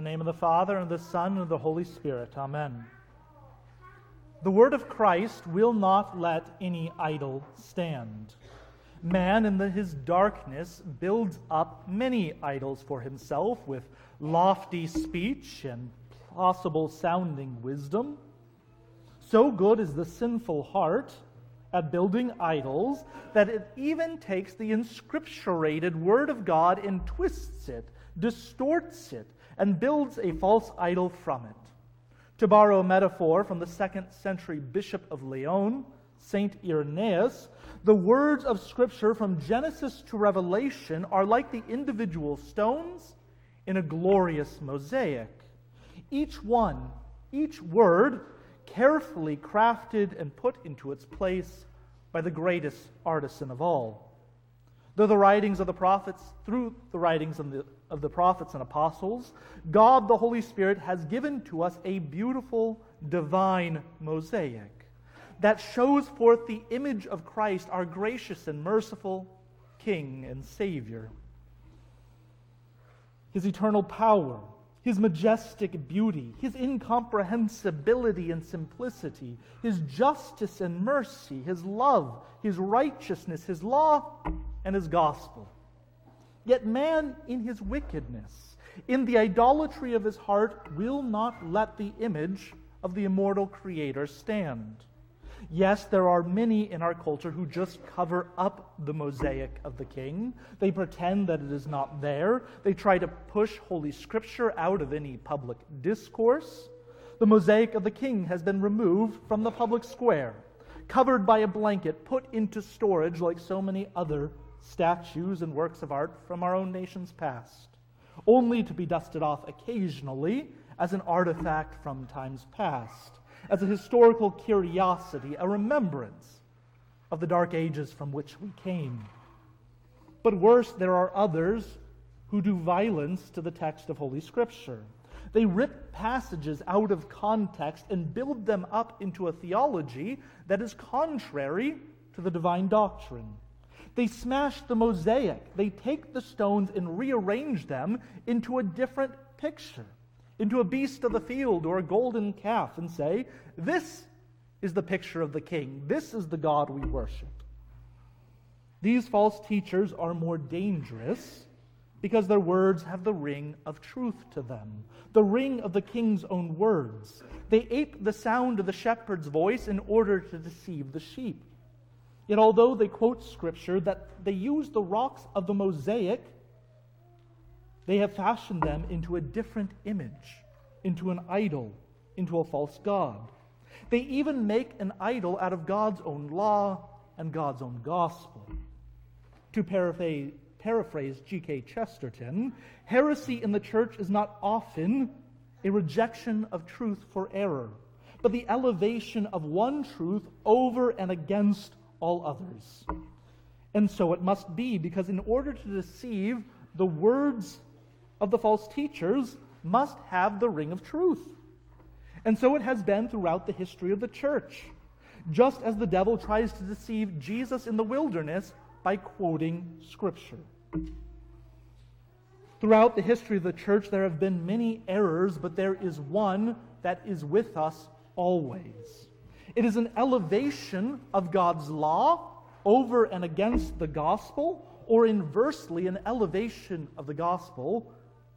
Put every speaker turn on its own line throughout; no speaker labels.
In the name of the Father, and of the Son, and of the Holy Spirit. Amen. The word of Christ will not let any idol stand. Man in his darkness builds up many idols for himself with lofty speech and plausible-sounding wisdom. So good is the sinful heart at building idols that it even takes the inscripturated Word of God and twists it, distorts it, and builds a false idol from it. To borrow a metaphor from the 2nd century Bishop of Lyon, St. Irenaeus, the words of Scripture from Genesis to Revelation are like the individual stones in a glorious mosaic. Each word, carefully crafted and put into its place by the greatest artisan of all. Through the writings of the prophets and apostles, God the Holy Spirit has given to us a beautiful divine mosaic that shows forth the image of Christ, our gracious and merciful King and Savior. His eternal power, His majestic beauty, His incomprehensibility and simplicity, His justice and mercy, His love, His righteousness, His law, and His gospel. Yet man, in his wickedness, in the idolatry of his heart, will not let the image of the immortal Creator stand. Yes, there are many in our culture who just cover up the mosaic of the King. They pretend that it is not there. They try to push Holy Scripture out of any public discourse. The mosaic of the King has been removed from the public square, covered by a blanket, put into storage like so many other statues and works of art from our own nation's past, only to be dusted off occasionally as an artifact from times past, as a historical curiosity, a remembrance of the dark ages from which we came. But worse, there are others who do violence to the text of Holy Scripture. They rip passages out of context and build them up into a theology that is contrary to the divine doctrine. They smash the mosaic. They take the stones and rearrange them into a different picture, into a beast of the field or a golden calf, and say, this is the picture of the King. This is the God we worship. These false teachers are more dangerous because their words have the ring of truth to them, the ring of the King's own words. They ape the sound of the shepherd's voice in order to deceive the sheep. Yet although they quote Scripture, that they use the rocks of the mosaic, they have fashioned them into a different image, into an idol, into a false god. They even make an idol out of God's own law and God's own gospel. To paraphrase G.K. Chesterton, heresy in the church is not often a rejection of truth for error, but the elevation of one truth over and against all others. And so it must be, because in order to deceive, the words of the false teachers must have the ring of truth. And so it has been throughout the history of the church, just as the devil tries to deceive Jesus in the wilderness by quoting Scripture. Throughout the history of the church, there have been many errors, but there is one that is with us always. It is an elevation of God's law over and against the gospel, or inversely, an elevation of the gospel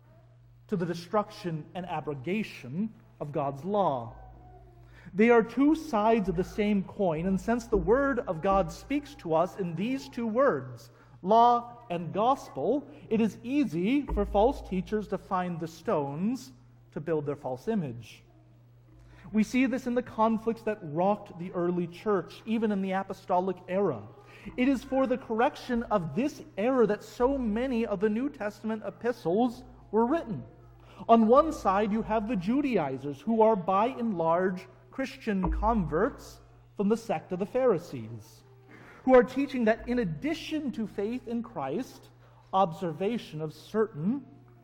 to the destruction and abrogation of God's law. They are two sides of the same coin, and since the Word of God speaks to us in these two words, law and gospel, it is easy for false teachers to find the stones to build their false image. We see this in the conflicts that rocked the early church, even in the apostolic era. It is for the correction of this error that so many of the New Testament epistles were written. On one side, you have the Judaizers, who are by and large Christian converts from the sect of the Pharisees, who are teaching that in addition to faith in Christ, observation of certain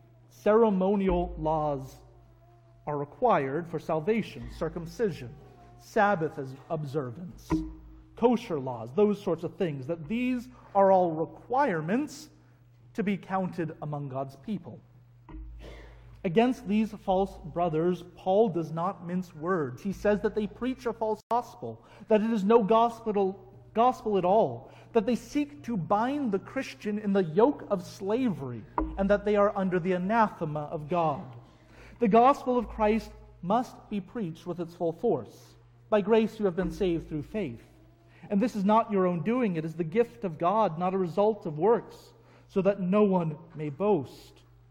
ceremonial laws are required for salvation: circumcision, Sabbath observance, kosher laws, those sorts of things, that these are all requirements to be counted among God's people. Against these false brothers, Paul does not mince words. He says that they preach a false gospel, that it is no gospel at all, that they seek to bind the Christian in the yoke of slavery, and that they are under the anathema of God. The gospel of Christ must be preached with its full force. By grace you have been saved through faith. And this is not your own doing, it is the gift of God, not a result of works, so that no one may boast.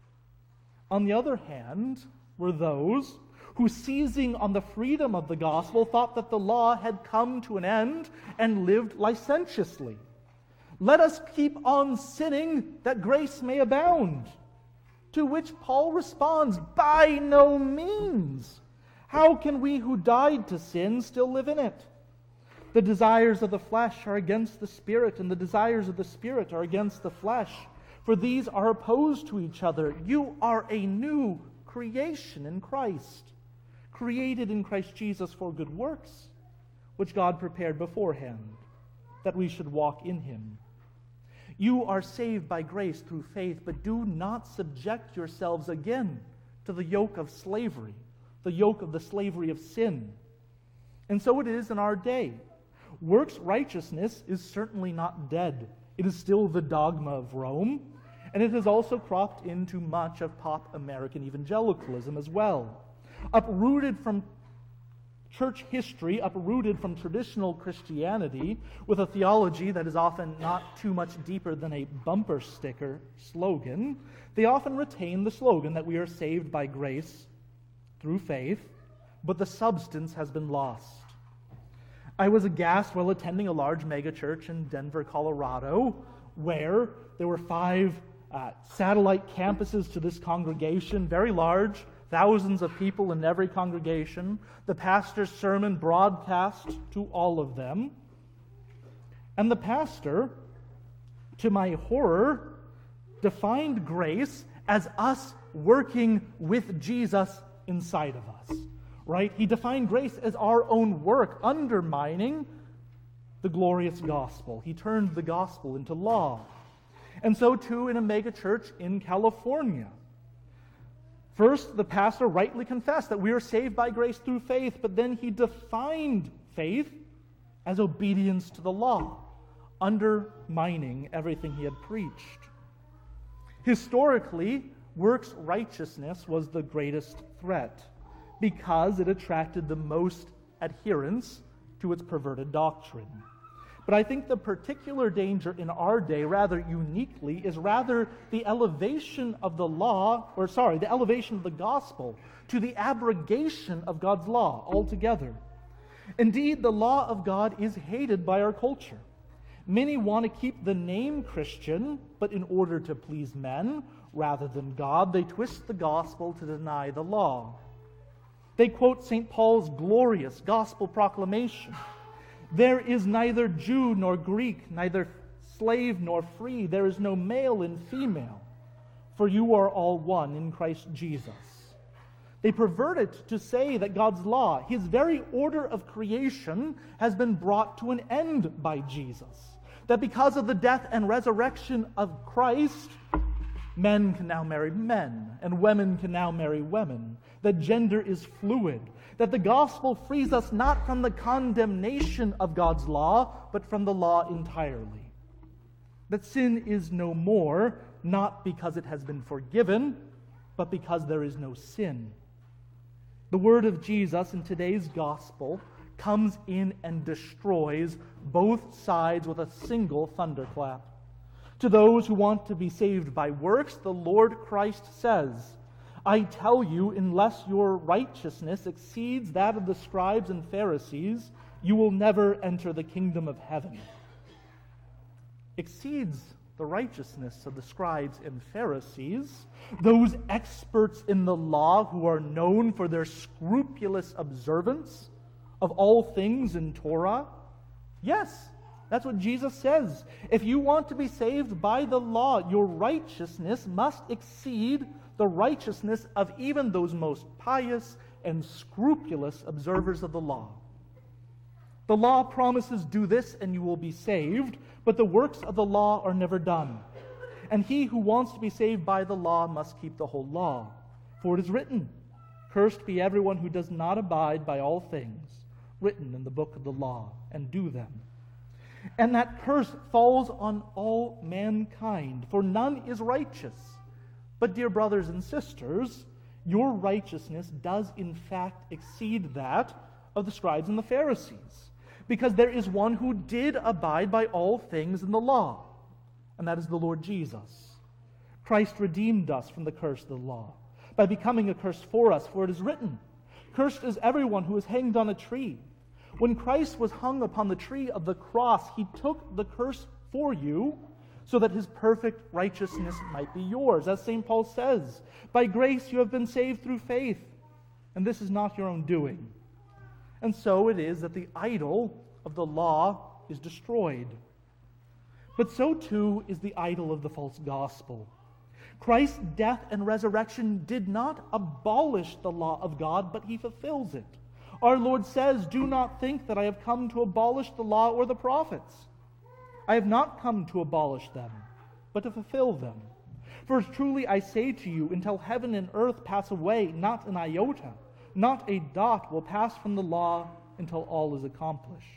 On the other hand, were those who, seizing on the freedom of the gospel, thought that the law had come to an end and lived licentiously. Let us keep on sinning that grace may abound. To which Paul responds, by no means. How can we who died to sin still live in it? The desires of the flesh are against the Spirit, and the desires of the Spirit are against the flesh. For these are opposed to each other. You are a new creation in Christ, created in Christ Jesus for good works, which God prepared beforehand, that we should walk in him. You are saved by grace through faith, but do not subject yourselves again to the yoke of slavery, the yoke of the slavery of sin. And so it is in our day. Works righteousness is certainly not dead. It is still the dogma of Rome, and it has also cropped into much of pop American evangelicalism as well. Uprooted from church history, uprooted from traditional Christianity, with a theology that is often not too much deeper than a bumper sticker slogan, they often retain the slogan that we are saved by grace through faith, but the substance has been lost. I was aghast while attending a large megachurch in Denver, Colorado, where there were 5 satellite campuses to this congregation, very large, thousands of people in every congregation. The pastor's sermon broadcast to all of them. And the pastor, to my horror, defined grace as us working with Jesus inside of us. Right? He defined grace as our own work, undermining the glorious gospel. He turned the gospel into law. And so too in a megachurch in California. First, the pastor rightly confessed that we are saved by grace through faith, but then he defined faith as obedience to the law, undermining everything he had preached. Historically, works righteousness was the greatest threat, because it attracted the most adherents to its perverted doctrine. But I think the particular danger in our day, rather uniquely, is rather the elevation of the elevation of the gospel to the abrogation of God's law altogether. Indeed, the law of God is hated by our culture. Many want to keep the name Christian, but in order to please men rather than God, they twist the gospel to deny the law. They quote St. Paul's glorious gospel proclamation. There is neither Jew nor Greek, neither slave nor free. There is no male and female, for you are all one in Christ Jesus. They pervert it to say that God's law, his very order of creation, has been brought to an end by Jesus. That because of the death and resurrection of Christ, men can now marry men, and women can now marry women. That gender is fluid. That the gospel frees us not from the condemnation of God's law, but from the law entirely. That sin is no more, not because it has been forgiven, but because there is no sin. The word of Jesus in today's gospel comes in and destroys both sides with a single thunderclap. To those who want to be saved by works, the Lord Christ says, I tell you, unless your righteousness exceeds that of the scribes and Pharisees, you will never enter the kingdom of heaven. Exceeds the righteousness of the scribes and Pharisees, those experts in the law who are known for their scrupulous observance of all things in Torah? Yes, that's what Jesus says. If you want to be saved by the law, your righteousness must exceed the righteousness of even those most pious and scrupulous observers of the law. The law promises, do this and you will be saved, but the works of the law are never done. And he who wants to be saved by the law must keep the whole law. For it is written, "Cursed be everyone who does not abide by all things written in the book of the law and do them." And that curse falls on all mankind, for none is righteous. But, dear brothers and sisters, your righteousness does in fact exceed that of the scribes and the Pharisees, because there is one who did abide by all things in the law, and that is the Lord Jesus. Christ redeemed us from the curse of the law by becoming a curse for us, for it is written, "Cursed is everyone who is hanged on a tree." When Christ was hung upon the tree of the cross, he took the curse for you so that his perfect righteousness might be yours. As St. Paul says, "By grace you have been saved through faith, and this is not your own doing." And so it is that the idol of the law is destroyed. But so too is the idol of the false gospel. Christ's death and resurrection did not abolish the law of God, but he fulfills it. Our Lord says, "Do not think that I have come to abolish the law or the prophets. I have not come to abolish them, but to fulfill them. For truly I say to you, until heaven and earth pass away, not an iota, not a dot will pass from the law until all is accomplished."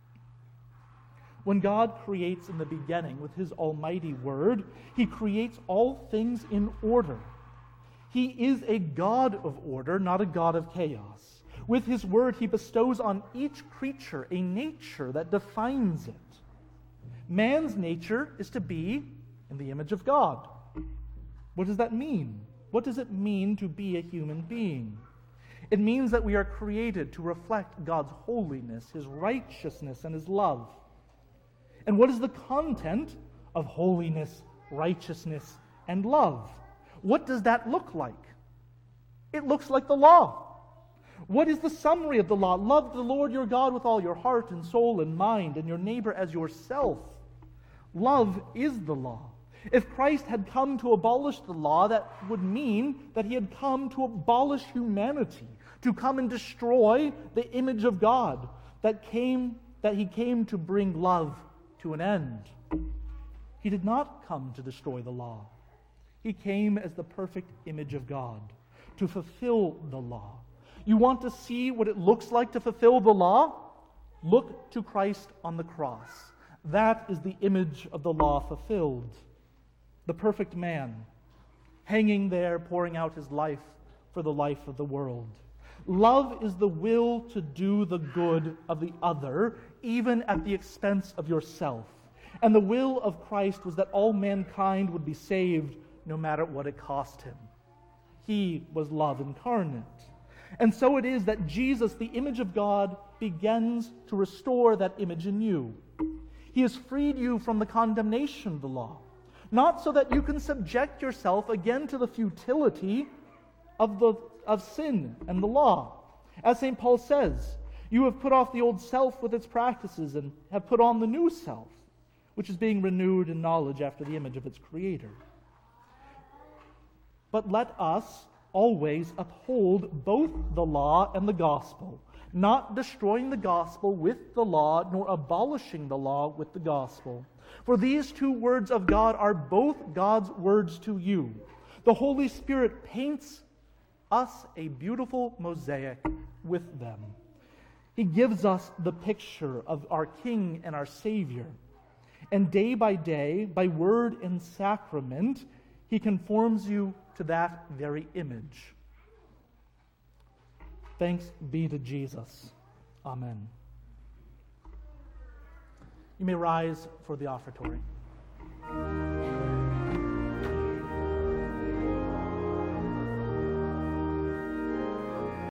When God creates in the beginning with his almighty word, he creates all things in order. He is a God of order, not a God of chaos. With his word, he bestows on each creature a nature that defines it. Man's nature is to be in the image of God. What does that mean? What does it mean to be a human being? It means that we are created to reflect God's holiness, his righteousness, and his love. And what is the content of holiness, righteousness, and love? What does that look like? It looks like the law. What is the summary of the law? Love the Lord your God with all your heart and soul and mind, and your neighbor as yourself. Love is the law. If Christ had come to abolish the law, that would mean that he had come to abolish humanity, to come and destroy the image of God, that he came to bring love to an end. He did not come to destroy the law. He came as the perfect image of God, to fulfill the law. You want to see what it looks like to fulfill the law? Look to Christ on the cross. That is the image of the law fulfilled. The perfect man, hanging there, pouring out his life for the life of the world. Love is the will to do the good of the other, even at the expense of yourself. And the will of Christ was that all mankind would be saved, no matter what it cost him. He was love incarnate. And so it is that Jesus, the image of God, begins to restore that image in you. He has freed you from the condemnation of the law, not so that you can subject yourself again to the futility of sin and the law. As St. Paul says, you have put off the old self with its practices and have put on the new self, which is being renewed in knowledge after the image of its Creator. But let us always uphold both the law and the gospel, not destroying the gospel with the law, nor abolishing the law with the gospel. For these two words of God are both God's words to you. The Holy Spirit paints us a beautiful mosaic with them. He gives us the picture of our King and our Savior. And day by day, by word and sacrament, he conforms you to that very image. Thanks be to Jesus. Amen. You may rise for the offertory.